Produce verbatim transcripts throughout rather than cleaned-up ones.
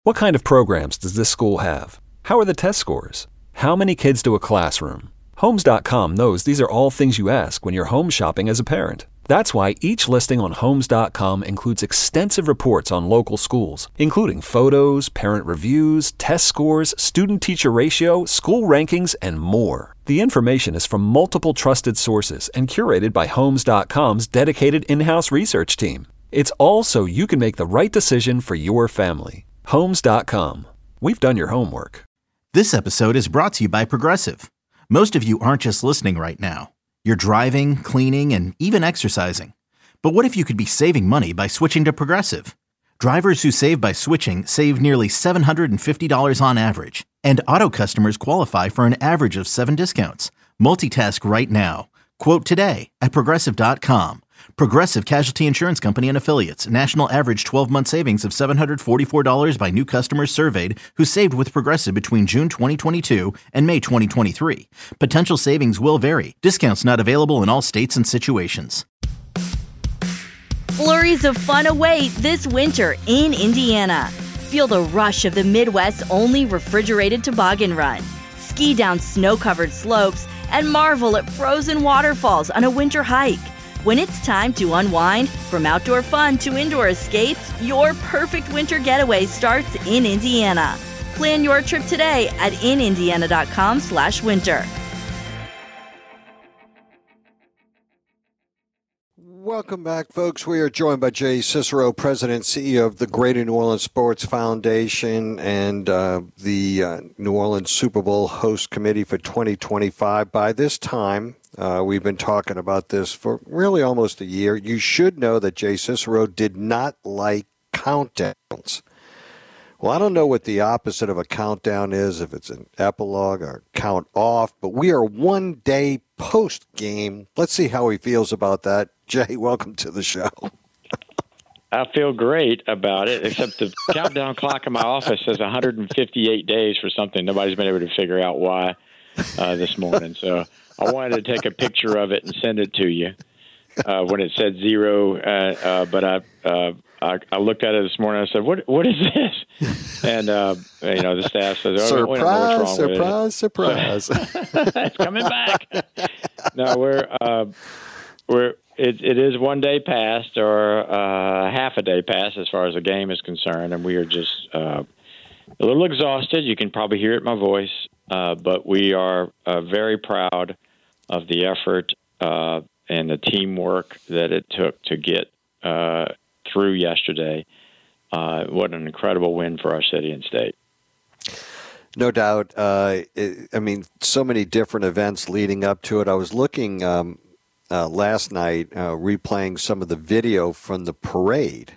What kind of programs does this school have? How are the test scores? How many kids do a classroom? Homes dot com knows these are all things you ask when you're home shopping as a parent. That's why each listing on Homes dot com includes extensive reports on local schools, including photos, parent reviews, test scores, student-teacher ratio, school rankings, and more. The information is from multiple trusted sources and curated by Homes dot com's dedicated in-house research team. It's all so you can make the right decision for your family. Homes dot com. We've done your homework. This episode is brought to you by Progressive. Most of you aren't just listening right now. You're driving, cleaning, and even exercising. But what if you could be saving money by switching to Progressive? Drivers who save by switching save nearly seven hundred fifty dollars on average. And auto customers qualify for an average of seven discounts. Multitask right now. Quote today at Progressive dot com. Progressive Casualty Insurance Company and Affiliates. National average twelve-month savings of seven hundred forty-four dollars by new customers surveyed who saved with Progressive between June twenty twenty-two and May twenty twenty-three. Potential savings will vary. Discounts not available in all states and situations. Flurries of fun await this winter in Indiana. Feel the rush of the Midwest's only refrigerated toboggan run. Ski down snow-covered slopes and marvel at frozen waterfalls on a winter hike. When it's time to unwind, from outdoor fun to indoor escapes, your perfect winter getaway starts in Indiana. Plan your trip today at in indiana dot com slash winter. Welcome back, folks. We are joined by Jay Cicero, President and C E O of the Greater New Orleans Sports Foundation and uh, the uh, New Orleans Super Bowl host committee for twenty twenty-five. By this time, uh, we've been talking about this for really almost a year. You should know that Jay Cicero did not like countdowns. Well, I don't know what the opposite of a countdown is, if it's an epilogue or count off, but we are one day post-game. Let's see how he feels about that. Jay, welcome to the show. I feel great about it, except the countdown clock in my office says one hundred fifty-eight days for something. Nobody's been able to figure out why uh, this morning. So I wanted to take a picture of it and send it to you uh, when it said zero. Uh, uh, but I, uh, I I looked at it this morning. I said, "What? What is this?" And uh, you know, the staff says, "Oh, we don't know what's wrong with it." Surprise! Surprise! Surprise! It's coming back. No, we're uh, we're. It, it is one day past or uh, half a day past as far as the game is concerned, and we are just uh, a little exhausted. You can probably hear it in my voice, uh, but we are uh, very proud of the effort uh, and the teamwork that it took to get uh, through yesterday. Uh, what an incredible win for our city and state. No doubt. Uh, it, I mean, so many different events leading up to it. I was looking um, uh, last night, uh, replaying some of the video from the parade,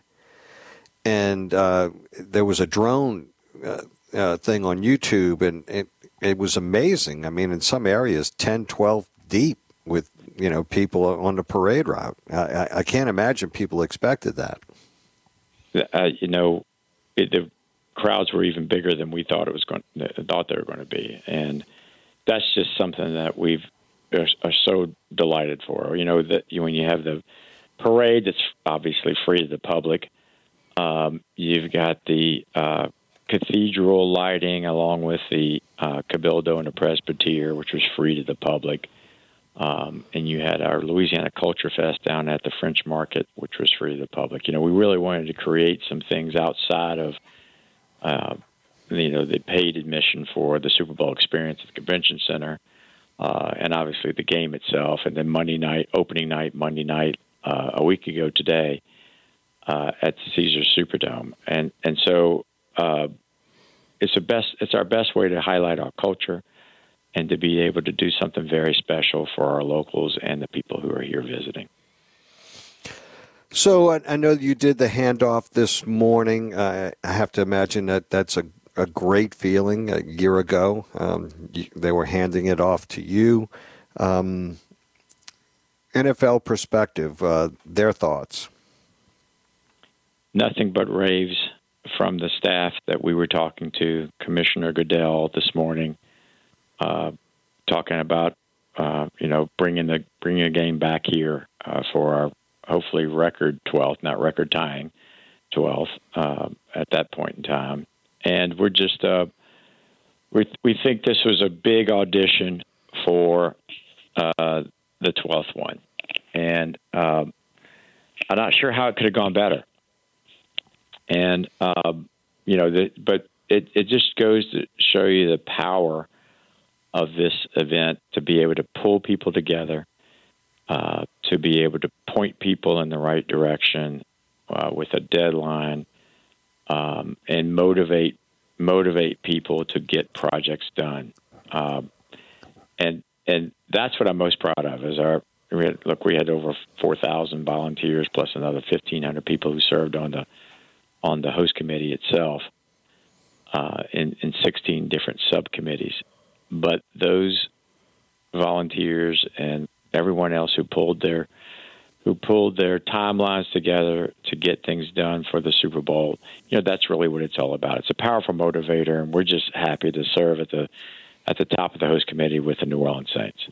and uh, there was a drone uh, uh, thing on YouTube, and it, it was amazing. I mean, in some areas, ten, twelve deep with, you know, people on the parade route. I, I can't imagine people expected that. Uh, you know, it, the crowds were even bigger than we thought it was going, thought they were going to be, and that's just something that we've are, are so delighted for. You know, that when you have the parade that's obviously free to the public, um, you've got the uh, cathedral lighting along with the uh, Cabildo and the Presbytere, which was free to the public. Um, and you had our Louisiana Culture Fest down at the French Market, which was free to the public. You know, we really wanted to create some things outside of, uh, you know, the paid admission for the Super Bowl experience at the Convention Center, uh, and obviously the game itself. And then Monday night, opening night, Monday night, uh, a week ago today, uh, at the Caesars Superdome. And and so uh, it's a best. It's our best way to highlight our culture, and to be able to do something very special for our locals and the people who are here visiting. So I, I know you did the handoff this morning. Uh, I have to imagine that that's a, a great feeling. A year ago, um, you, they were handing it off to you. Um, N F L perspective, uh, their thoughts. Nothing but raves from the staff that we were talking to, Commissioner Goodell this morning. Uh, talking about, uh, you know, bringing the bringing a game back here uh, for our hopefully record twelfth, not record tying twelfth uh, at that point in time, and we're just uh, we we think this was a big audition for uh, the twelfth one, and um, I'm not sure how it could have gone better. And um, you know, the, but it it just goes to show you the power of this event to be able to pull people together, uh, to be able to point people in the right direction uh, with a deadline, um, and motivate motivate people to get projects done. Um, and and that's what I'm most proud of. Is our we had, look, we had over four thousand volunteers plus another fifteen hundred people who served on the on the host committee itself uh, in in sixteen different subcommittees. But those volunteers and everyone else who pulled their who pulled their timelines together to get things done for the Super Bowl, you know, that's really what it's all about. It's a powerful motivator, and we're just happy to serve at the at the top of the host committee with the New Orleans Saints.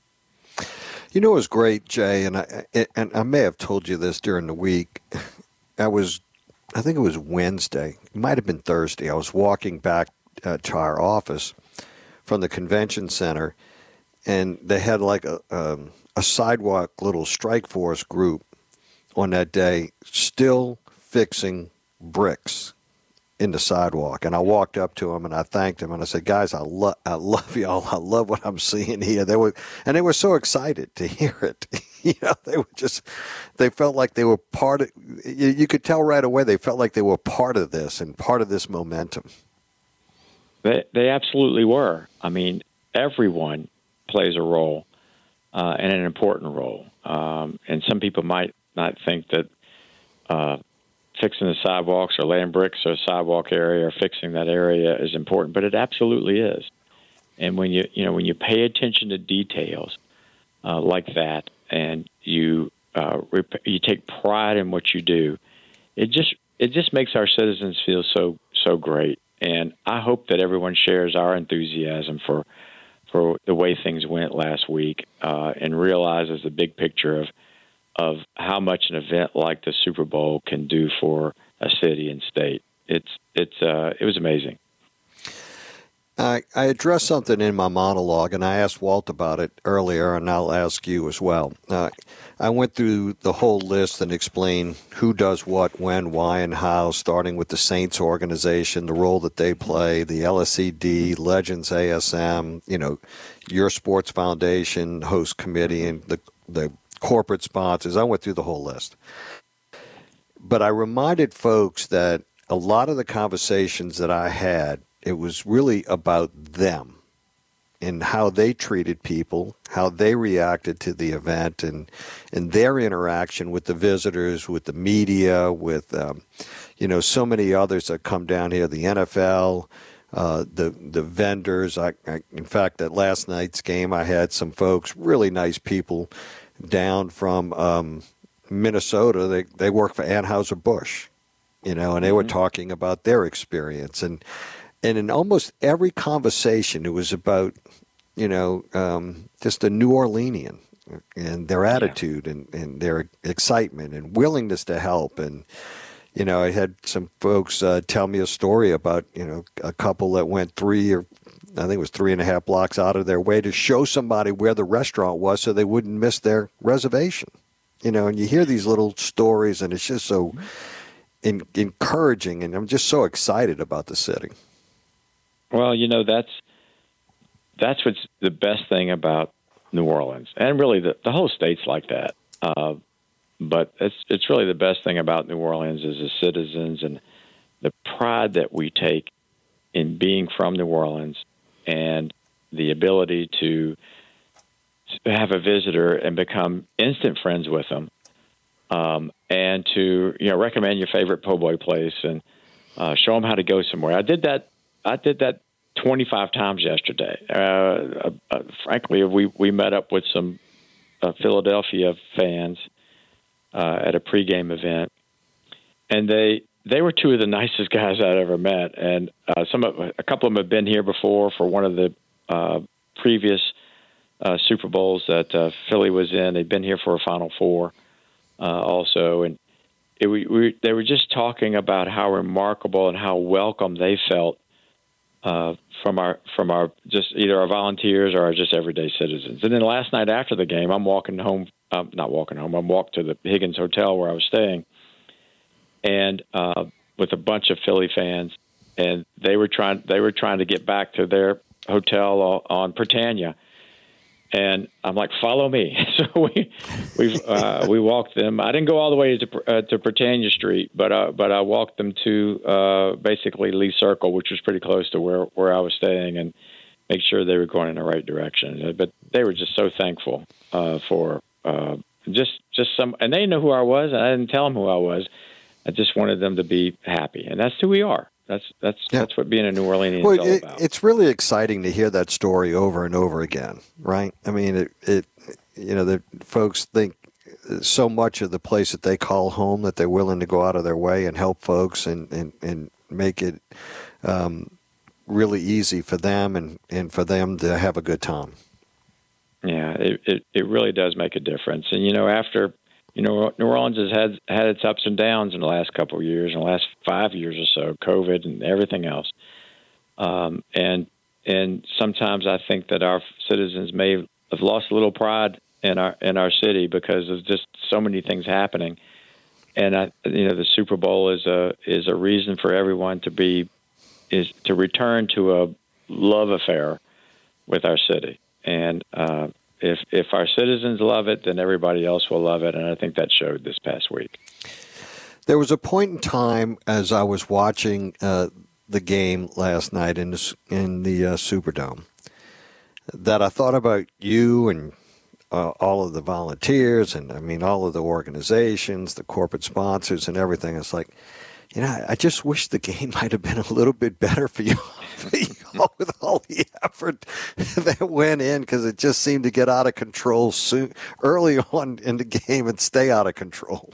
You know, it was great, Jay, and I and I may have told you this during the week. I was, I think it was Wednesday. It might have been Thursday. I was walking back uh, to our office from the convention center, and they had like a um, a sidewalk little strike force group on that day still fixing bricks in the sidewalk. And I walked up to them and I thanked them and I said, guys, I love I love y'all. I love what I'm seeing here. They were and they were so excited to hear it. You know, they were just they felt like they were part of you, you could tell right away they felt like they were part of this and part of this momentum. They they absolutely were. I mean, everyone plays a role, uh, and an important role. Um, and some people might not think that uh, fixing the sidewalks or laying bricks or sidewalk area or fixing that area is important, but it absolutely is. And when you you know when you pay attention to details uh, like that, and you uh, rep- you take pride in what you do, it just it just makes our citizens feel so so great. And I hope that everyone shares our enthusiasm for for the way things went last week uh, and realizes the big picture of of how much an event like the Super Bowl can do for a city and state. It's it's uh, it was amazing. I, I addressed something in my monologue, and I asked Walt about it earlier, and I'll ask you as well. Uh, I went through the whole list and explained who does what, when, why, and how, starting with the Saints organization, the role that they play, the L S E D, Legends A S M, you know, your sports foundation, host committee, and the the corporate sponsors. I went through the whole list. But I reminded folks that a lot of the conversations that I had, it was really about them and how they treated people, how they reacted to the event, and and their interaction with the visitors, with the media, with um, you know so many others that come down here, the N F L, uh, the the vendors. I, I, in fact, at last night's game, I had some folks, really nice people, down from um, Minnesota. They they work for Anheuser-Busch, you know, and they were talking about their experience. And And in almost every conversation, it was about, you know, um, just the New Orleanian and their attitude yeah. and, and their excitement and willingness to help. And, you know, I had some folks uh, tell me a story about, you know, a couple that went three or I think it was three and a half blocks out of their way to show somebody where the restaurant was so they wouldn't miss their reservation. You know, and you hear these little stories, and it's just so in, encouraging, and I'm just so excited about the city. Well, you know, that's that's what's the best thing about New Orleans, and really the, the whole state's like that. Uh, but it's it's really the best thing about New Orleans is the citizens and the pride that we take in being from New Orleans, and the ability to have a visitor and become instant friends with them, um, and to you know recommend your favorite po' boy place and uh, show them how to go somewhere. I did that. I did that twenty-five times yesterday. Uh, uh, frankly, we, we met up with some uh, Philadelphia fans uh, at a pregame event, and they they were two of the nicest guys I'd ever met. And uh, some of, a couple of them have been here before for one of the uh, previous uh, Super Bowls that uh, Philly was in. They'd been here for a Final Four uh, also, and it, we, we, they were just talking about how remarkable and how welcome they felt uh, from our from our just either our volunteers or our just everyday citizens. And then last night after the game, I'm walking home, um, not walking home, I'm walked to the Higgins Hotel where I was staying, and uh, with a bunch of Philly fans, and they were trying they were trying to get back to their hotel on Britannia. And I'm like, follow me. So we we uh, we walked them. I didn't go all the way to uh, to Britannia Street, but uh, but I walked them to uh, basically Lee Circle, which was pretty close to where, where I was staying, and make sure they were going in the right direction. But they were just so thankful uh, for uh, just just some, and they know who I was. And I didn't tell them who I was. I just wanted them to be happy, and that's who we are. That's that's yeah. that's what being a New Orleanian well, is all it, about. It's really exciting to hear that story over and over again, right? I mean, it, it you know, the folks think so much of the place that they call home that they're willing to go out of their way and help folks and, and, and make it um, really easy for them and, and for them to have a good time. Yeah, it, it, it really does make a difference. And, you know, after – You know, New Orleans has had had its ups and downs in the last couple of years, in the last five years or so, COVID and everything else. Um, and and sometimes I think that our citizens may have lost a little pride in our in our city because of just so many things happening. And I, you know, the Super Bowl is a is a reason for everyone to be is to return to a love affair with our city. And uh, If if our citizens love it, then everybody else will love it, and I think that showed this past week. There was a point in time as I was watching uh, the game last night in the, in the uh, Superdome that I thought about you and uh, all of the volunteers and, I mean, all of the organizations, the corporate sponsors and everything. It's like, you know, I just wish the game might have been a little bit better for you, for you all, with all the effort that went in, because it just seemed to get out of control soon, early on in the game and stay out of control.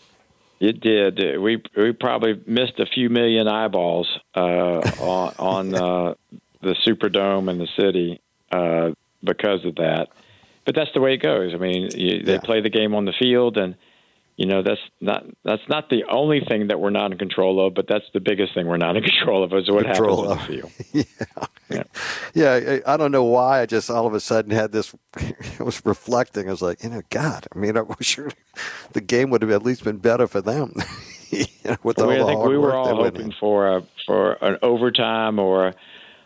It did. We we probably missed a few million eyeballs uh, on, on uh, the Superdome and the city uh, because of that. But that's the way it goes. I mean, you, they yeah. play the game on the field, and you know, that's not that's not the only thing that we're not in control of, but that's the biggest thing we're not in control of is what control happens on the field. yeah. yeah. Yeah, I don't know why. I just all of a sudden had this, I was reflecting. I was like, you know, God, I mean, I was sure the game would have at least been better for them. you know, with well, all I the think hard we were work all hoping for a, for an overtime or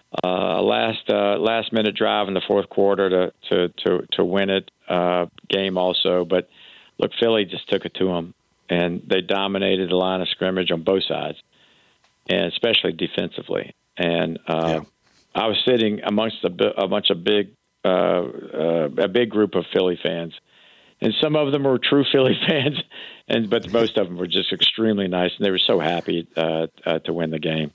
a last uh, last minute drive in the fourth quarter to, to, to, to win it uh, game also. But look, Philly just took it to them, and they dominated the line of scrimmage on both sides, and especially defensively. And uh, yeah. I was sitting amongst a, a bunch of big, uh, uh, a big group of Philly fans, and some of them were true Philly fans, and but most of them were just extremely nice, and they were so happy uh, uh, to win the game.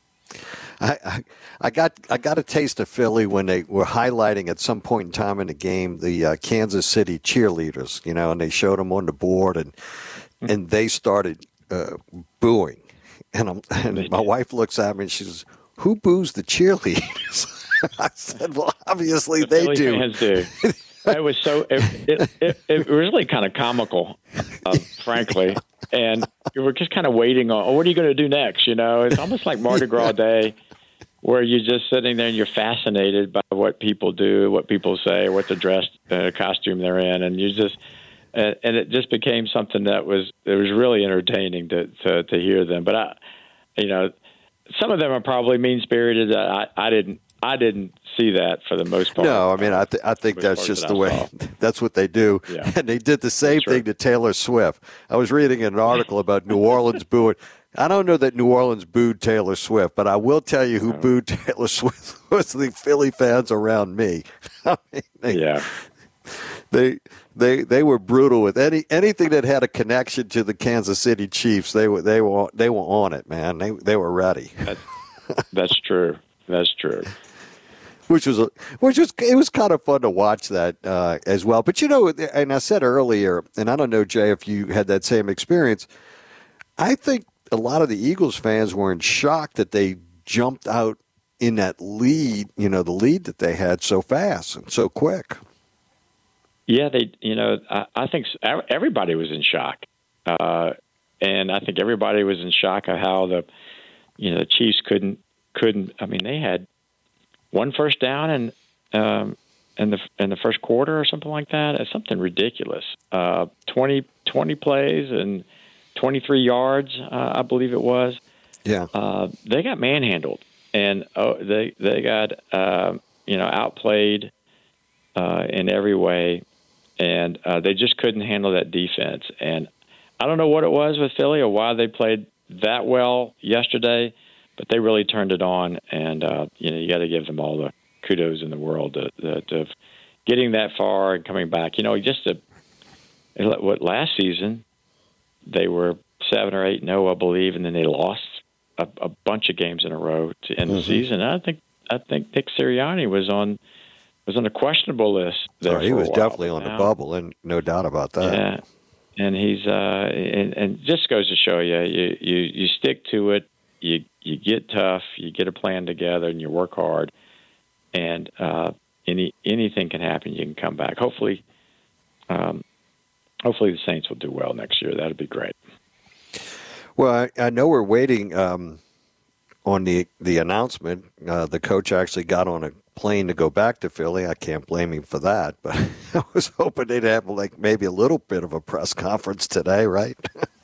I, I, I got I got a taste of Philly when they were highlighting at some point in time in the game the uh, Kansas City cheerleaders, you know, and they showed them on the board, and and they started uh, booing, and, I'm, and my wife looks at me and she says, "Who boos the cheerleaders?" I said, "Well, obviously the they Philly do." Fans do. It was so it it, it, it was really kind of comical, uh, frankly. And we were just kind of waiting on, oh, what are you going to do next? You know, it's almost like Mardi Gras Day, where you're just sitting there and you're fascinated by what people do, what people say, what the dress, uh, costume they're in, and you just, and, and it just became something that was it was really entertaining to to, to hear them. But I, you know, some of them are probably mean spirited. I, I didn't. I didn't see that for the most part. No, I mean, I, th- I think that's just the way, that's what they do. Yeah. And they did the same thing to Taylor Swift. I was reading an article about New Orleans booing. I don't know that New Orleans booed Taylor Swift, but I will tell you who no. booed Taylor Swift was the Philly fans around me. I mean, they, yeah. They they they were brutal with any anything that had a connection to the Kansas City Chiefs. They were they were they were on it, man. They they were ready. That, that's true. That's true. Which was, a, which was, it was kind of fun to watch that uh, as well. But you know, and I said earlier, and I don't know, Jay, if you had that same experience. I think a lot of the Eagles fans were in shock that they jumped out in that lead, you know, the lead that they had so fast and so quick. Yeah, they, you know, I, I think everybody was in shock, uh, and I think everybody was in shock of how the, you know, the Chiefs couldn't couldn't. I mean, they had one first down and um, in the in the first quarter or something like that. It's something ridiculous. Uh, twenty, twenty plays and twenty-three yards, uh, I believe it was. Yeah. Uh, they got manhandled, and oh, they they got uh, you know outplayed uh, in every way, and uh, they just couldn't handle that defense. And I don't know what it was with Philly or why they played that well yesterday, but they really turned it on, and uh, you know you got to give them all the kudos in the world to, to, to getting that far and coming back. You know, just to, what last season they were seven or eight and zero, I believe, and then they lost a, a bunch of games in a row to end mm-hmm. the season. And I think I think Nick Sirianni was on was on a questionable list there. Oh, he for was a while, definitely on now, the bubble, and no doubt about that. Yeah. And he's uh, and, and just goes to show you, you, you, you stick to it, you you get tough, you get a plan together, and you work hard, and uh, any anything can happen. You can come back. Hopefully, um, hopefully the Saints will do well next year. That'd be great. Well, I, I know we're waiting um, on the the announcement. Uh, the coach actually got on a plane to go back to Philly. I can't blame him for that, but I was hoping they'd have like maybe a little bit of a press conference today, right?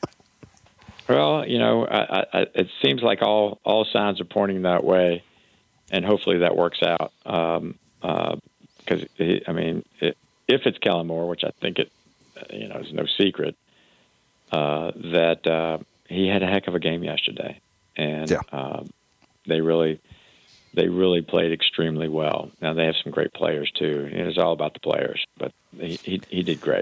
Well, you know, I, I, it seems like all, all signs are pointing that way, and hopefully that works out. Um, uh, because I mean, it, if it's Kellen Moore, which I think it, you know, is no secret, uh, that uh, he had a heck of a game yesterday, and yeah. um, they really. They really played extremely well. Now, they have some great players, too. It was all about the players, but he he, he did great.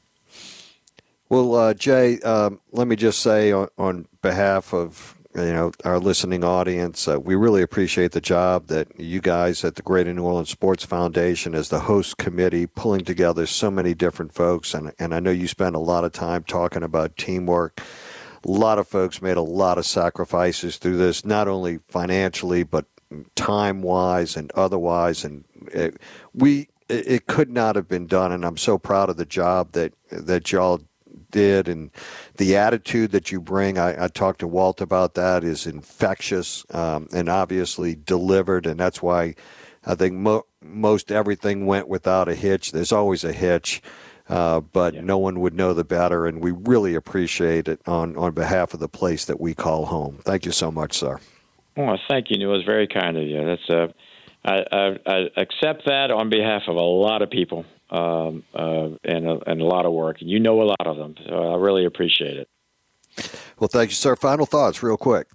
Well, uh, Jay, um, let me just say on, on behalf of you know our listening audience, uh, we really appreciate the job that you guys at the Greater New Orleans Sports Foundation as the host committee pulling together so many different folks. And, and I know you spend a lot of time talking about teamwork. A lot of folks made a lot of sacrifices through this, not only financially, but time-wise and otherwise, and it, we it, it could not have been done. And I'm so proud of the job that that y'all did, and the attitude that you bring. I, I talked to Walt about that is infectious, um, and obviously delivered, and that's why I think mo- most everything went without a hitch. There's always a hitch, uh, but yeah. no one would know the better, and we really appreciate it on on behalf of the place that we call home. Thank you so much, sir. Well, thank you, Neil. It was very kind of you. That's uh, I, I, I accept that on behalf of a lot of people um, uh, and, a, and a lot of work. And you know a lot of them, so I really appreciate it. Well, thank you, sir. Final thoughts real quick.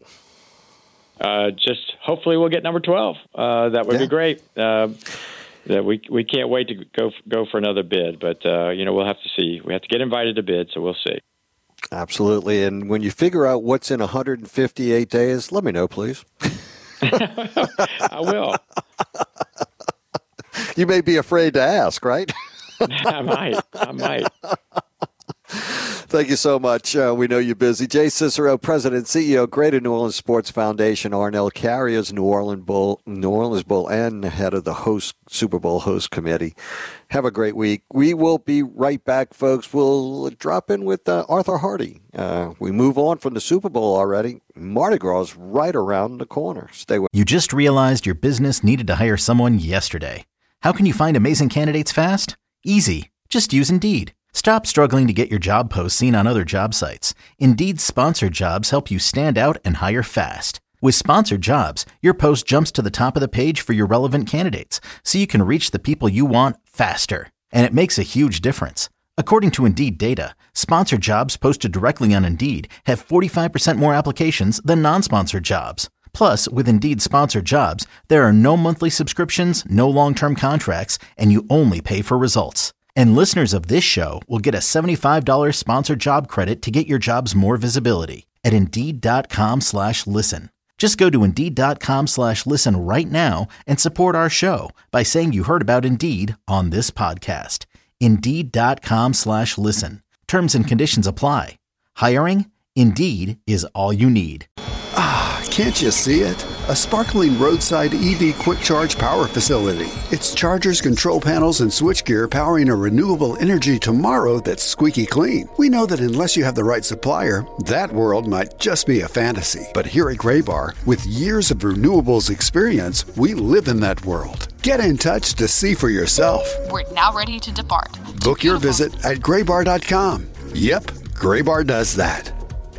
Uh, just hopefully we'll get number twelve. Uh, that would yeah. be great. Uh, that we we can't wait to go go for another bid, but uh, you know we'll have to see. We have to get invited to bid, so we'll see. Absolutely. And when you figure out what's in one hundred fifty-eight days, let me know, please. I will. You may be afraid to ask, right? I might. I might. Thank you so much. Uh, we know you're busy. Jay Cicero, President and C E O, Greater New Orleans Sports Foundation, Arnell Carriers, New Orleans Bowl, New Orleans Bowl, and head of the host Super Bowl host committee. Have a great week. We will be right back, folks. We'll drop in with uh, Arthur Hardy. Uh, we move on from the Super Bowl already. Mardi Gras is right around the corner. Stay with. You just realized your business needed to hire someone yesterday. How can you find amazing candidates fast? Easy. Just use Indeed. Stop struggling to get your job posts seen on other job sites. Indeed's sponsored jobs help you stand out and hire fast. With sponsored jobs, your post jumps to the top of the page for your relevant candidates, so you can reach the people you want faster. And it makes a huge difference. According to Indeed data, sponsored jobs posted directly on Indeed have forty-five percent more applications than non-sponsored jobs. Plus, with Indeed sponsored jobs, there are no monthly subscriptions, no long-term contracts, and you only pay for results. And listeners of this show will get a seventy-five dollars sponsored job credit to get your jobs more visibility at Indeed.com slash listen. Just go to Indeed.com slash listen right now and support our show by saying you heard about Indeed on this podcast. Indeed.com slash listen. Terms and conditions apply. Hiring? Indeed is all you need. Ah, can't you see it? a sparkling roadside E V quick charge power facility. It's chargers, control panels, and switchgear powering a renewable energy tomorrow that's squeaky clean. We know that unless you have the right supplier, that world might just be a fantasy. But here at Graybar, with years of renewables experience, we live in that world. Get in touch to see for yourself. We're now ready to depart. Book your visit at graybar dot com. Yep, Graybar does that.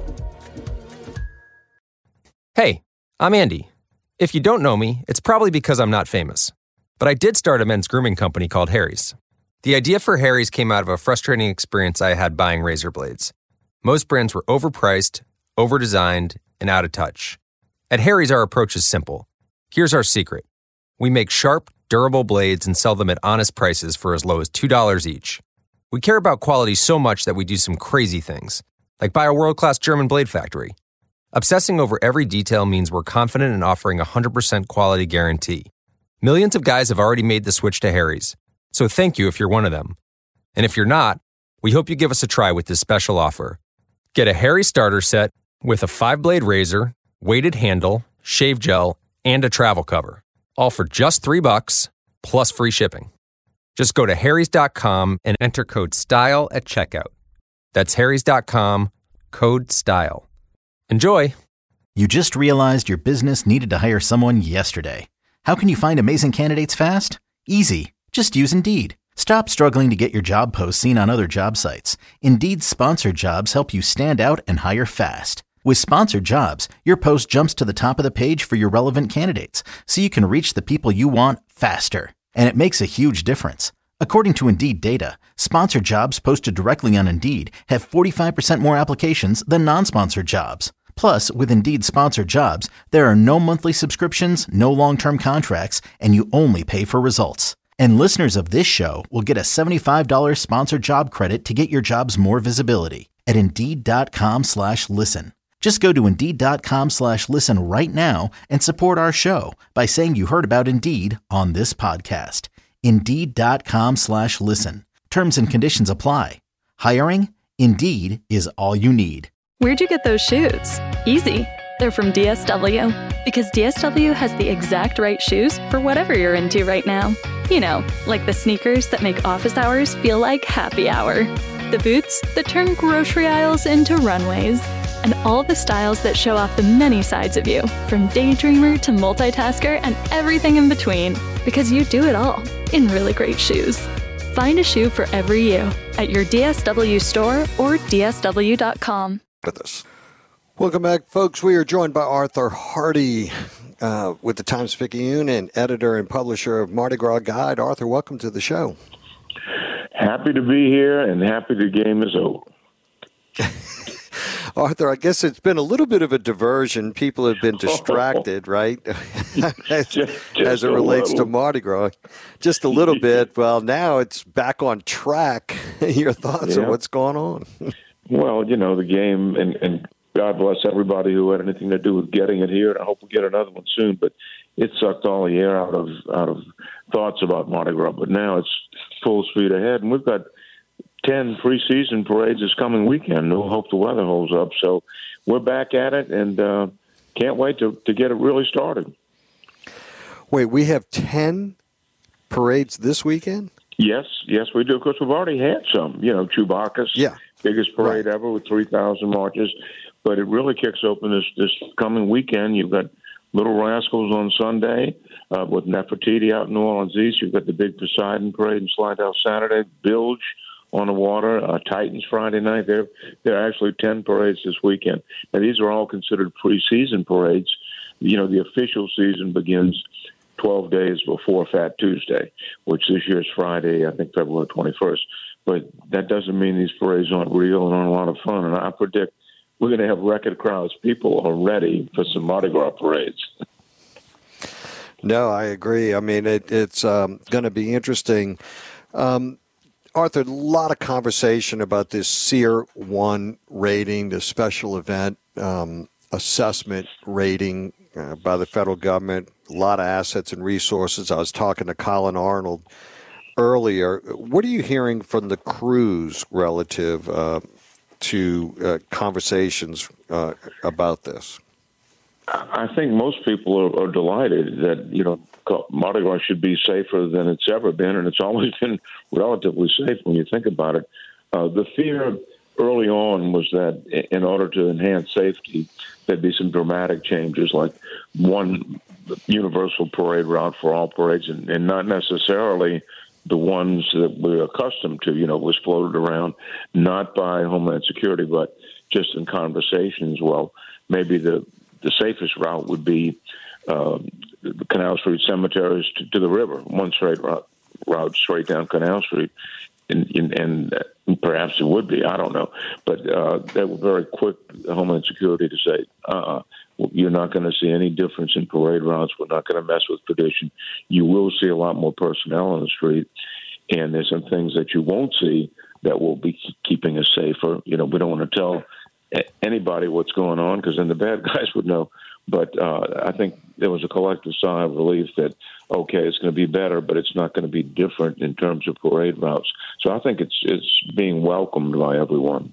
Hey, I'm Andy. If you don't know me, it's probably because I'm not famous. But I did start a men's grooming company called Harry's. The idea for Harry's came out of a frustrating experience I had buying razor blades. Most brands were overpriced, overdesigned, and out of touch. At Harry's, our approach is simple. Here's our secret. We make sharp, durable blades and sell them at honest prices for as low as two dollars each. We care about quality so much that we do some crazy things, like buy a world-class German blade factory. Obsessing over every detail means we're confident in offering a one hundred percent quality guarantee. Millions of guys have already made the switch to Harry's, so thank you if you're one of them. And if you're not, we hope you give us a try with this special offer. Get a Harry's starter set with a five-blade razor, weighted handle, shave gel, and a travel cover, all for just three bucks plus free shipping. Just go to harrys dot com and enter code STYLE at checkout. That's harrys dot com, code STYLE. Enjoy! You just realized your business needed to hire someone yesterday. How can you find amazing candidates fast? Easy. Just use Indeed. Stop struggling to get your job posts seen on other job sites. Indeed's sponsored jobs help you stand out and hire fast. With sponsored jobs, your post jumps to the top of the page for your relevant candidates, so you can reach the people you want faster. And it makes a huge difference. According to Indeed data, sponsored jobs posted directly on Indeed have forty-five percent more applications than non-sponsored jobs. Plus, with Indeed sponsored jobs, there are no monthly subscriptions, no long-term contracts, and you only pay for results. And listeners of this show will get a seventy-five dollars sponsored job credit to get your jobs more visibility at Indeed.com slash listen. Just go to Indeed.com slash listen right now and support our show by saying you heard about Indeed on this podcast. Indeed.com slash listen. Terms and conditions apply. Hiring? Indeed is all you need. Where'd you get those shoes? Easy. They're from D S W. Because D S W has the exact right shoes for whatever you're into right now. You know, like the sneakers that make office hours feel like happy hour. The boots that turn grocery aisles into runways. And all the styles that show off the many sides of you, from daydreamer to multitasker and everything in between. Because you do it all in really great shoes. Find a shoe for every you at your D S W store or D S W dot com. With us. Welcome back, folks. We are joined by Arthur Hardy uh, with the Times-Picayune and editor and publisher of Mardi Gras Guide. Arthur, welcome to the show. Happy to be here and happy the game is over. Arthur, I guess it's been a little bit of a diversion. People have been distracted, oh. right? as, just, just as it relates little. to Mardi Gras. Just a little bit. Well, now it's back on track. Your thoughts yeah. on what's going on? Well, you know, the game, and, and God bless everybody who had anything to do with getting it here, and I hope we get another one soon, but it sucked all the air out of out of thoughts about Mardi Gras. But now it's full speed ahead, and we've got ten preseason parades this coming weekend. We'll hope the weather holds up. So we're back at it, and uh, can't wait to, to get it really started. Wait, we have ten parades this weekend? Yes, yes, we do. Of course, we've already had some. You know, Chewbacca's yeah. biggest parade right. ever with three thousand marches. But it really kicks open this, this coming weekend. You've got Little Rascals on Sunday uh, with Nefertiti out in New Orleans East. You've got the big Poseidon Parade in Slidell Saturday, Bilge on the water, uh, Titans Friday night. There, there are actually ten parades this weekend. Now, these are all considered preseason parades. You know, the official season begins twelve days before Fat Tuesday, which this year's Friday, I think February twenty-first. But that doesn't mean these parades aren't real and aren't a lot of fun. And I predict we're going to have record crowds. People are ready for some Mardi Gras parades. No, I agree. I mean, it, it's um, going to be interesting. Um, Arthur, a lot of conversation about this SEER one rating, the special event um, assessment rating uh, by the federal government, a lot of assets and resources. I was talking to Colin Arnold earlier. What are you hearing from the crews relative uh, to uh, conversations uh, about this? I think most people are, are delighted that, you know, Mardi Gras should be safer than it's ever been, and it's always been relatively safe when you think about it. Uh, the fear early on was that in order to enhance safety, there'd be some dramatic changes, like one universal parade route for all parades, and, and not necessarily the ones that we're accustomed to, you know, was floated around, not by Homeland Security, but just in conversations. Well, maybe the, the safest route would be uh, the Canal Street cemeteries to, to the river, one straight route, route straight down Canal Street. And, and, and perhaps it would be, I don't know. But uh, they were very quick, Homeland Security, to say, uh-uh, you're not going to see any difference in parade routes. We're not going to mess with tradition. You will see a lot more personnel on the street, and there's some things that you won't see that will be keeping us safer. You know, we don't want to tell anybody what's going on because then the bad guys would know. But uh, I think there was a collective sigh of relief that, okay, it's going to be better, but it's not going to be different in terms of parade routes. So I think it's it's being welcomed by everyone.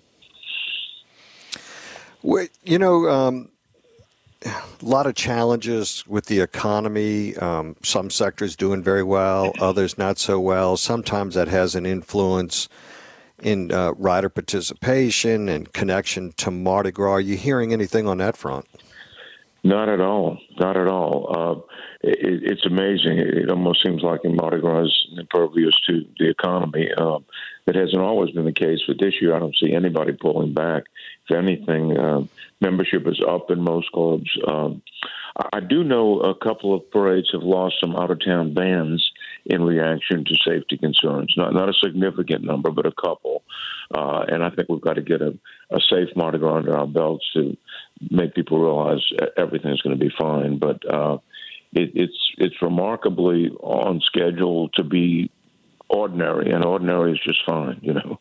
Well, you know, um, a lot of challenges with the economy. Um, some sectors doing very well, others not so well. Sometimes that has an influence in uh, rider participation and connection to Mardi Gras. Are you hearing anything on that front? Not at all. Not at all. Uh, it, it's amazing. It almost seems like in Mardi Gras is impervious to the economy. Um, it hasn't always been the case, but this year I don't see anybody pulling back. If anything, uh, membership is up in most clubs. Um, I do know a couple of parades have lost some out-of-town bands in reaction to safety concerns. Not not a significant number, but a couple. Uh, and I think we've got to get a, a safe Mardi Gras under our belts to make people realize everything's going to be fine. But uh, it, it's it's remarkably on schedule to be ordinary, and ordinary is just fine, you know.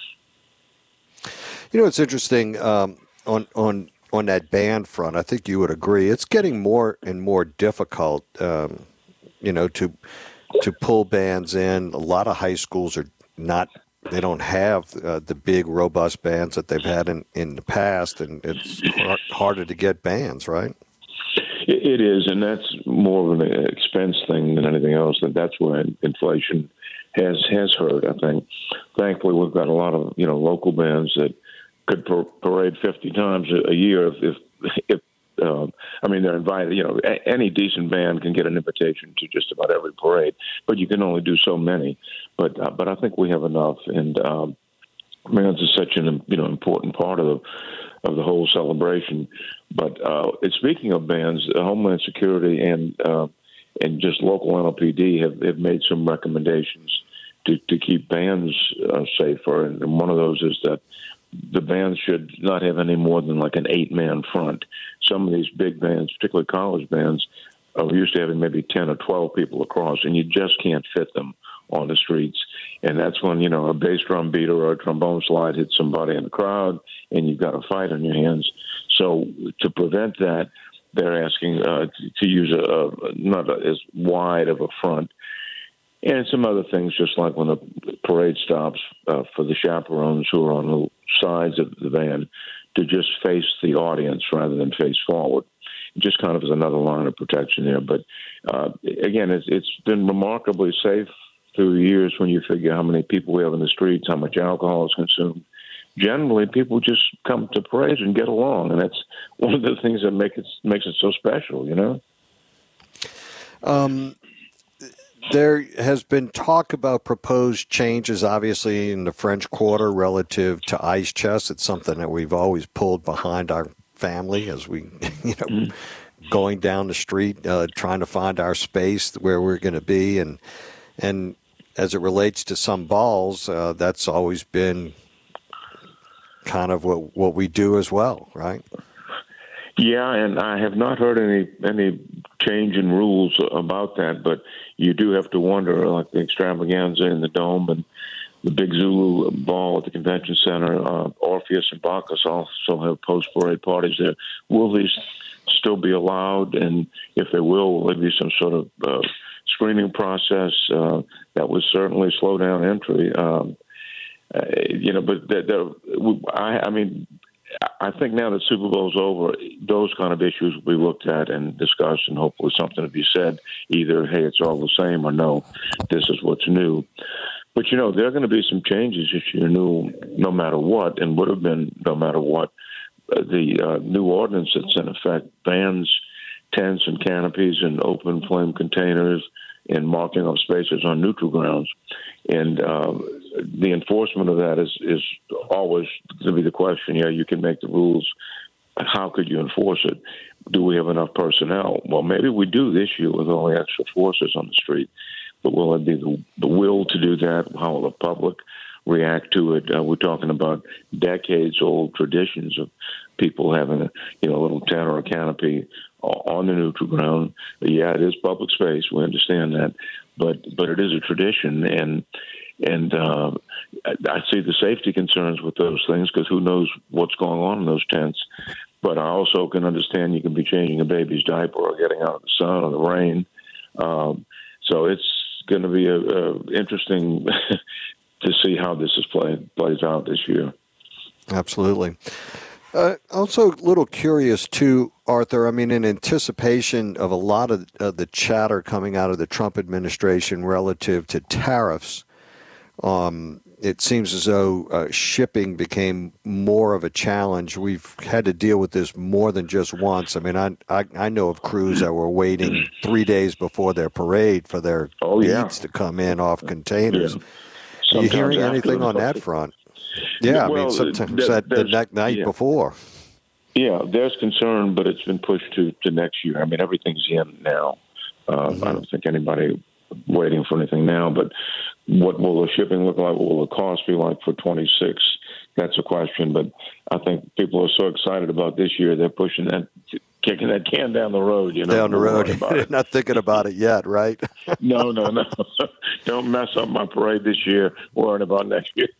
You know, it's interesting um, on on on that band front. I think you would agree it's getting more and more difficult, um, you know, to to pull bands in. A lot of high schools are not. They don't have uh, the big, robust bands that they've had in, in the past, and it's hard, harder to get bands, right? It is, and that's more of an expense thing than anything else. That that's where inflation has has hurt, I think. Thankfully, we've got a lot of you know local bands that could par- parade fifty times a, a year if if, if Um, I mean, they're invited. You know, a- any decent band can get an invitation to just about every parade, but you can only do so many. But uh, but I think we have enough, and um, bands is such an you know important part of the of the whole celebration. But uh, speaking of bands, Homeland Security and uh, and just local N L P D have, have made some recommendations to to keep bands uh, safer, and one of those is that the bands should not have any more than like an eight-man front. Some of these big bands, particularly college bands, are used to having maybe ten or twelve people across, and you just can't fit them on the streets. And that's when, you know, a bass drum beater or a trombone slide hits somebody in the crowd, and you've got a fight on your hands. So to prevent that, they're asking uh, to, to use a, a not a, as wide of a front. And some other things, just like when the parade stops uh, for the chaperones who are on the sides of the van, to just face the audience rather than face forward. It just kind of is another line of protection there. But uh, again, it's, it's been remarkably safe through the years when you figure how many people we have in the streets, how much alcohol is consumed. Generally, people just come to parades and get along, and that's one of the things that make it, makes it so special, you know? Um. There has been talk about proposed changes, obviously, in the French Quarter relative to ice chess. It's something that we've always pulled behind our family as we, you know, mm. going down the street, uh, trying to find our space where we're going to be. And and as it relates to some balls, uh, that's always been kind of what, what we do as well, right? Yeah, and I have not heard any any change in rules about that, but you do have to wonder, like the extravaganza in the Dome and the Big Zulu ball at the convention center, uh, Orpheus and Bacchus also have post-parade parties there. Will these still be allowed? And if they will, will there be some sort of uh, screening process uh, that would certainly slow down entry? Um, uh, you know, but the, the, I, I mean, I think now that Super Bowl's over, those kind of issues will be looked at and discussed, and hopefully something will be said, either, hey, it's all the same, or no, this is what's new. But, you know, there are going to be some changes this year, new, no matter what, and would have been no matter what. Uh, the uh, new ordinance that's in effect bans tents and canopies and open flame containers and marking of spaces on neutral grounds. And uh, the enforcement of that is, is always going to be the question. Yeah, you can make the rules. How could you enforce it? Do we have enough personnel? Well, maybe we do this year with all the extra forces on the street. But will it be the, the will to do that? How will the public react to it? Uh, we're talking about decades-old traditions of people having a you know a little tent or a canopy on the neutral ground. Yeah, it is public space. We understand that, but but it is a tradition, and and uh, I see the safety concerns with those things because who knows what's going on in those tents. But I also can understand you can be changing a baby's diaper or getting out in the sun or the rain. Um, so it's going to be a, a interesting to see how this is played plays out this year. Absolutely. Uh, also, a little curious too, Arthur. I mean, in anticipation of a lot of uh, the chatter coming out of the Trump administration relative to tariffs, um, it seems as though uh, shipping became more of a challenge. We've had to deal with this more than just once. I mean, I I, I know of crews that were waiting three days before their parade for their oh, yeah. beads to come in off containers. Yeah. Are you hearing anything on that front? Yeah, I well, mean, sometimes that the night yeah. before. Yeah, there's concern, but it's been pushed to, to next year. I mean, everything's in now. Uh, mm-hmm. I don't think anybody waiting for anything now, but what will the shipping look like? What will the cost be like for twenty-six? That's a question, but I think people are so excited about this year, they're pushing that, kicking that can down the road. You know, down the road. They're not thinking about it yet, right? no, no, no. Don't mess up my parade this year. Worrying about next year.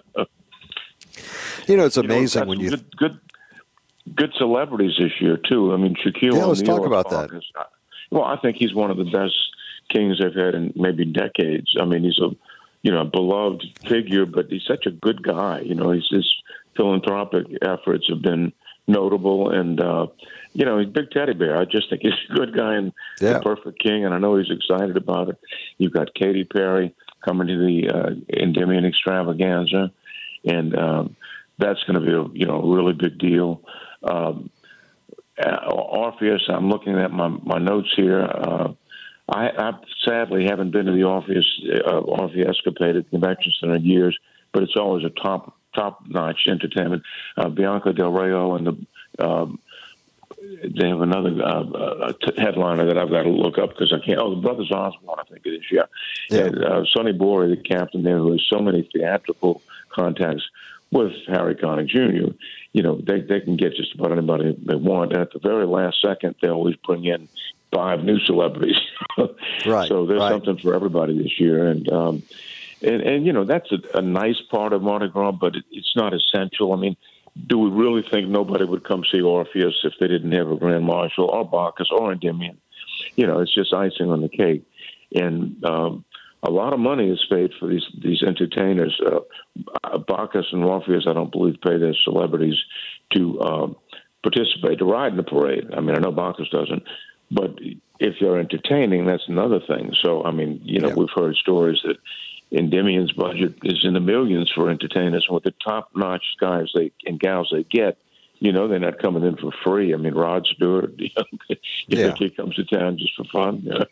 You know, it's amazing you know, when you good, good, good celebrities this year too. I mean, Shaquille. Yeah, let's O'Neal talk about that. Is, well, I think he's one of the best kings they've had in maybe decades. I mean, he's a you know beloved figure, but he's such a good guy. You know, his his philanthropic efforts have been notable, and uh, you know, he's a big teddy bear. I just think he's a good guy and yeah. the perfect king, and I know he's excited about it. You've got Katy Perry coming to the uh, Endymion Extravaganza, and um, that's going to be a you know a really big deal. Um, Orpheus, I'm looking at my my notes here. Uh, I, I sadly haven't been to the Orpheus uh, Orpheus Escapade at the Convention Center in years, but it's always a top top notch entertainment. Uh, Bianca Del Rio and the um, they have another uh, uh, t- headliner that I've got to look up because I can't. Oh, the Brothers Osborne, I think it is. Yeah, yeah. And, uh, Sonny Bory, the captain there, who has so many theatrical contacts with Harry Connick Junior You know, they they can get just about anybody they want, and at the very last second, they always bring in five new celebrities. Right. So there's right. something for everybody this year, and um, and and you know that's a, a nice part of Mardi Gras, but it, it's not essential. I mean, do we really think nobody would come see Orpheus if they didn't have a Grand Marshal or Bacchus or Endymion? You know, it's just icing on the cake, and um, a lot of money is paid for these these entertainers. Uh, Bacchus and Orpheus, I don't believe, pay their celebrities to um, participate, to ride in the parade. I mean, I know Bacchus doesn't, but if they're entertaining, that's another thing. So, I mean, you know, yeah. we've heard stories that Endymion's budget is in the millions for entertainers, and with the top-notch guys they and gals they get, you know, they're not coming in for free. I mean, Rod Stewart, you know, you yeah. think he comes to town just for fun? Yeah.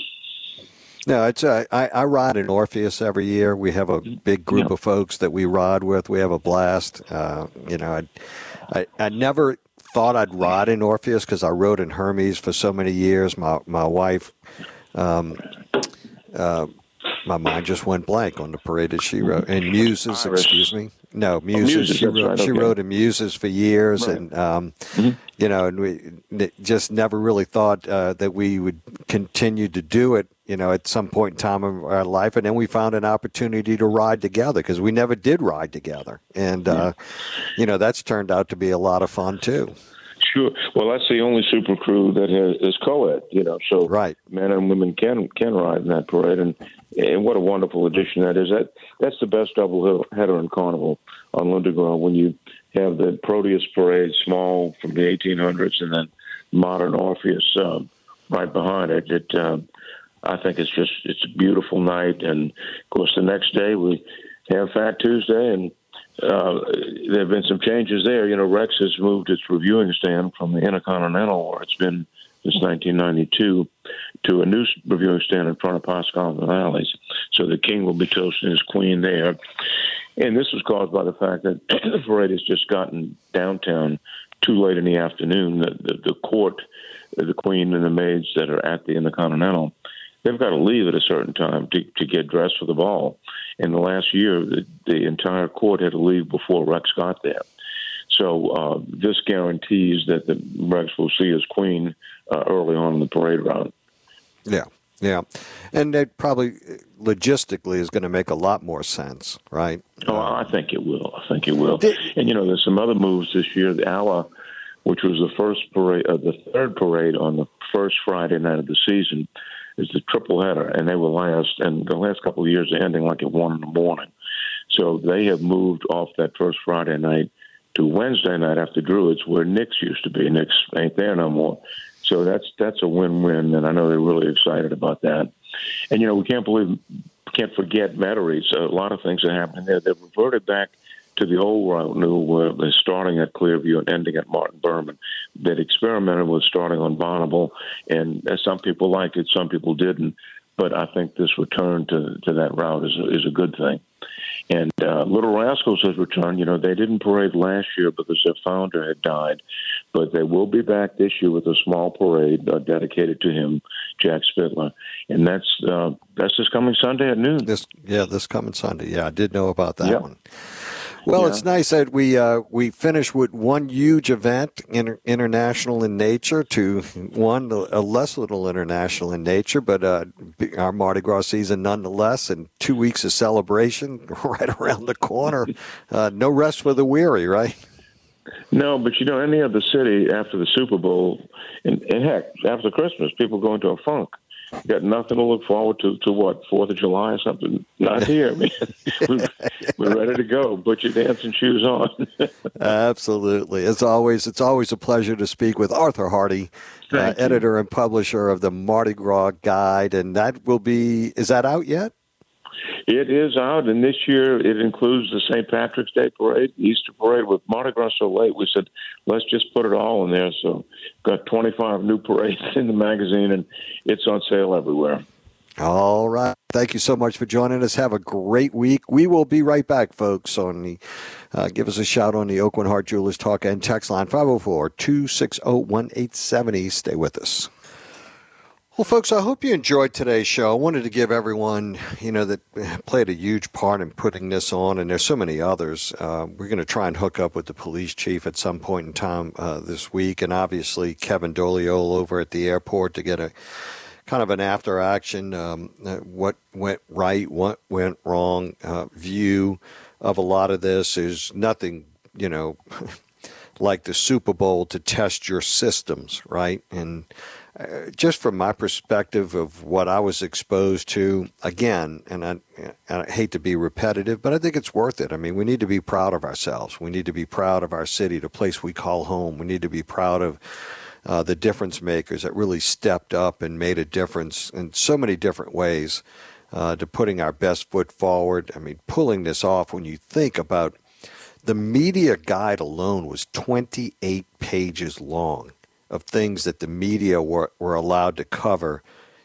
No, it's uh, I, I ride in Orpheus every year. We have a big group yeah. of folks that we ride with. We have a blast. Uh, you know, I, I I never thought I'd ride in Orpheus because I rode in Hermes for so many years. My my wife, um, uh, my mind just went blank on the parade that she rode. And Muses, Iris. excuse me. No, Muses. Oh, Muses she rode. right, She okay. rode in Muses for years, Right. and um, mm-hmm. you know, and we just never really thought uh, that we would continue to do it. You know, at some point in time of our life, and then we found an opportunity to ride together because we never did ride together, and uh, you know, that's turned out to be a lot of fun too. Sure. Well, that's the only super crew that has, is co-ed, you know, so right. men and women can can ride in that parade, and And what a wonderful addition that is. That That's the best doubleheader in Carnival on Lindengraw when you have the Proteus Parade, small from the eighteen hundreds, and then modern Orpheus um, right behind it. It um, I think it's just it's a beautiful night. And, of course, the next day we have Fat Tuesday, and uh, there have been some changes there. You know, Rex has moved its reviewing stand from the Intercontinental, where it's been since nineteen ninety-two, to a new reviewing stand in front of Pascal Valley's. So the king will be toasting his queen there. And this was caused by the fact that the parade has just gotten downtown too late in the afternoon. The, the, the court, the queen and the maids that are at the Intercontinental, they've got to leave at a certain time to, to get dressed for the ball. In the last year, the, the entire court had to leave before Rex got there. So uh, this guarantees that the Rex will see his queen uh, early on in the parade route. Yeah, yeah. And that probably logistically is going to make a lot more sense, right? Oh, I think it will. I think it will. And, you know, there's some other moves this year. The Ala, which was the first parade, uh, the third parade on the first Friday night of the season, is the triple header, and they will last, and the last couple of years are ending like at one in the morning. So they have moved off that first Friday night to Wednesday night after Druids, where Nick's used to be. Nick's ain't there no more. So that's that's a win-win, and I know they're really excited about that. And, you know, we can't believe, can't forget Metairie. So a lot of things are happening there. They've reverted back to the old route, where they're starting at Clearview and ending at Martin Berman. They'd experimented with starting on Bonneville, and some people liked it, some people didn't. But I think this return to, to that route is a, is a good thing. And uh, Little Rascals has returned. You know, they didn't parade last year because their founder had died, but they will be back this year with a small parade uh, dedicated to him, Jack Spitler. And that's uh, that's this coming Sunday at noon. This, yeah, this coming Sunday. Yeah, I did know about that yep. one. Well, yeah. It's nice that we uh, we finished with one huge event, inter- international in nature, to one a less little international in nature, but uh, our Mardi Gras season nonetheless, and two weeks of celebration right around the corner. Uh, no rest for the weary, right? No, but you know, any other city after the Super Bowl, and, and heck, after Christmas, people go into a funk. You got nothing to look forward to, to what, fourth of July or something? Not here, man. we're, we're ready to go. Put your dancing shoes on. Absolutely. As always, it's always a pleasure to speak with Arthur Hardy, uh, editor and publisher of the Mardi Gras Guide. And that will be, is that out yet? It is out, and this year it includes the Saint Patrick's Day Parade, Easter Parade. With Mardi Gras so late, we said, let's just put it all in there. So got twenty-five new parades in the magazine, and it's on sale everywhere. All right. Thank you so much for joining us. Have a great week. We will be right back, folks. On the uh, give us a shout on the Oakland Heart Jewelers Talk and Text line, five oh four, two six oh, one eight seven oh. Stay with us. Well, folks, I hope you enjoyed today's show. I wanted to give everyone, you know, that played a huge part in putting this on, and there's so many others. Uh, we're going to try and hook up with the police chief at some point in time uh, this week, and obviously Kevin Doliole over at the airport to get a kind of an after-action, um, what went right, what went wrong uh, view of a lot of this. There's nothing, you know, like the Super Bowl to test your systems, right? And Uh, just from my perspective of what I was exposed to, again, and I, and I hate to be repetitive, but I think it's worth it. I mean, we need to be proud of ourselves. We need to be proud of our city, the place we call home. We need to be proud of uh, the difference makers that really stepped up and made a difference in so many different ways uh, to putting our best foot forward. I mean, pulling this off, when you think about the media guide alone was twenty-eight pages long of things that the media were, were allowed to cover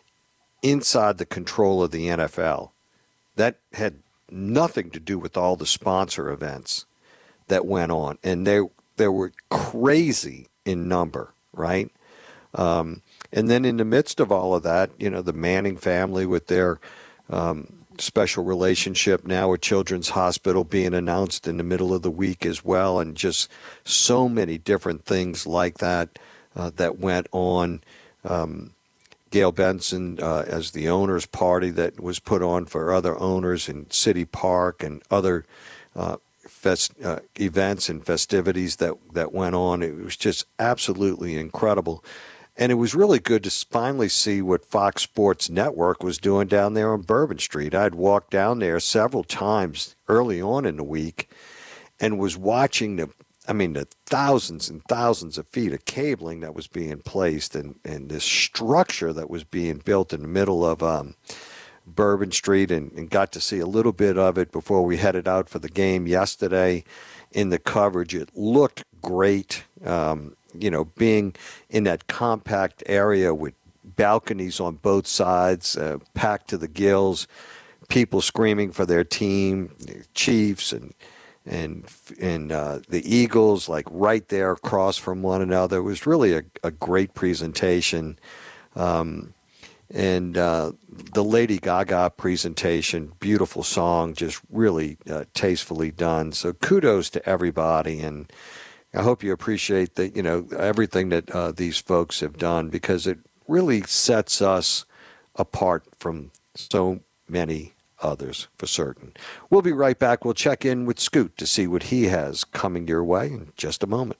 inside the control of the N F L. That had nothing to do with all the sponsor events that went on. And they, they were crazy in number, right? Um, and then in the midst of all of that, you know, the Manning family with their um, special relationship now with Children's Hospital being announced in the middle of the week as well, and just so many different things like that. Uh, that went on. Um, Gail Benson uh, as the owner's party that was put on for other owners in City Park, and other uh, fest, uh, events and festivities that, that went on. It was just absolutely incredible. And it was really good to finally see what Fox Sports Network was doing down there on Bourbon Street. I'd walked down there several times early on in the week and was watching the, I mean, the thousands and thousands of feet of cabling that was being placed and, and this structure that was being built in the middle of um, Bourbon Street, and, and got to see a little bit of it before we headed out for the game yesterday in the coverage. It looked great. Um, you know, being in that compact area with balconies on both sides, uh, packed to the gills, people screaming for their team, the Chiefs and and and uh, the Eagles, like right there across from one another. It was really a, a great presentation. Um, and uh, the Lady Gaga presentation, beautiful song, just really uh, tastefully done. So kudos to everybody, and I hope you appreciate that, you know, everything that uh, these folks have done, because it really sets us apart from so many others for certain. We'll be right back. We'll check in with Scoot to see what he has coming your way in just a moment.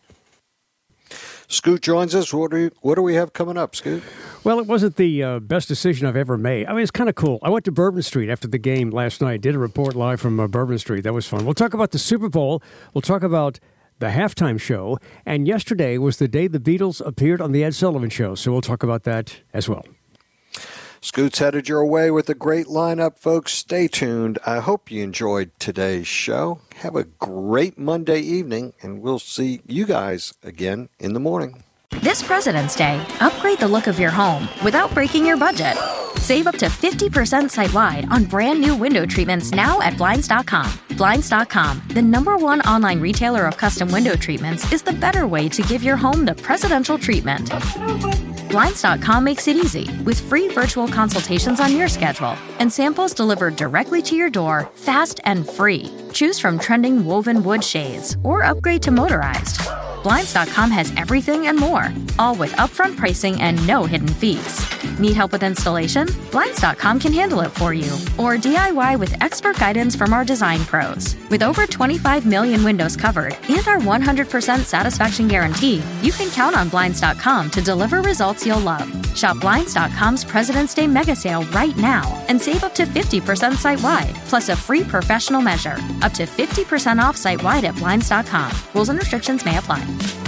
Scoot joins us. What do we, what do we have coming up, Scoot? Well, it wasn't the uh, best decision I've ever made. I mean, it's kind of cool. I went to Bourbon Street after the game last night, did a report live from uh, Bourbon Street. That was fun. We'll talk about the Super Bowl. We'll talk about the halftime show. And yesterday was the day the Beatles appeared on the Ed Sullivan Show. So we'll talk about that as well. Scoot's headed your way with a great lineup, folks. Stay tuned. I hope you enjoyed today's show. Have a great Monday evening, and we'll see you guys again in the morning. This President's Day, upgrade the look of your home without breaking your budget. Save up to fifty percent site-wide on brand new window treatments now at Blinds dot com. Blinds dot com, the number one online retailer of custom window treatments, is the better way to give your home the presidential treatment. Blinds dot com makes it easy with free virtual consultations on your schedule and samples delivered directly to your door, fast and free. Choose from trending woven wood shades or upgrade to motorized. Blinds dot com has everything and more, all with upfront pricing and no hidden fees. Need help with installation? Blinds dot com can handle it for you. Or D I Y with expert guidance from our design pros. With over twenty-five million windows covered and our one hundred percent satisfaction guarantee, you can count on Blinds dot com to deliver results you'll love. Shop Blinds dot com's President's Day mega sale right now and save up to fifty percent site-wide, plus a free professional measure. Up to fifty percent off site-wide at Blinds dot com. Rules and restrictions may apply.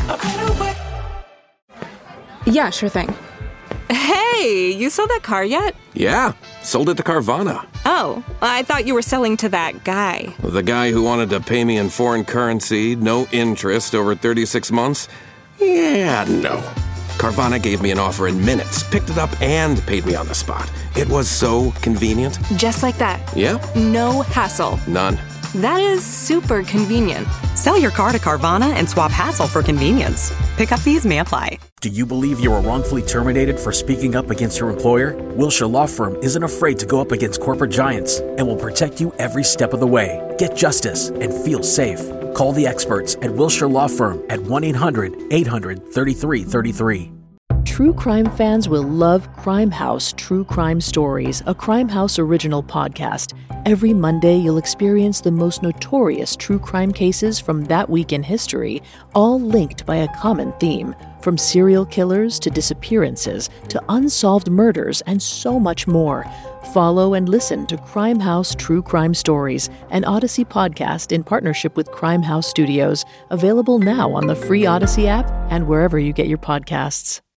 Yeah, sure thing. Hey, you sold that car yet? Yeah, sold it to Carvana. Oh, I thought you were selling to that guy. The guy who wanted to pay me in foreign currency, no interest, over thirty-six months? Yeah, no. Carvana gave me an offer in minutes, picked it up, and paid me on the spot. It was so convenient. Just like that. Yeah. No hassle. None. That is super convenient. Sell your car to Carvana and swap hassle for convenience. Pickup fees may apply. Do you believe you were wrongfully terminated for speaking up against your employer? Wilshire Law Firm isn't afraid to go up against corporate giants and will protect you every step of the way. Get justice and feel safe. Call the experts at Wilshire Law Firm at one eight hundred eight hundred thirty-three thirty-three. True crime fans will love Crime House True Crime Stories, a Crime House original podcast. Every Monday, you'll experience the most notorious true crime cases from that week in history, all linked by a common theme. From serial killers to disappearances to unsolved murders and so much more. Follow and listen to Crime House True Crime Stories, an Odyssey podcast in partnership with Crime House Studios, available now on the free Odyssey app and wherever you get your podcasts.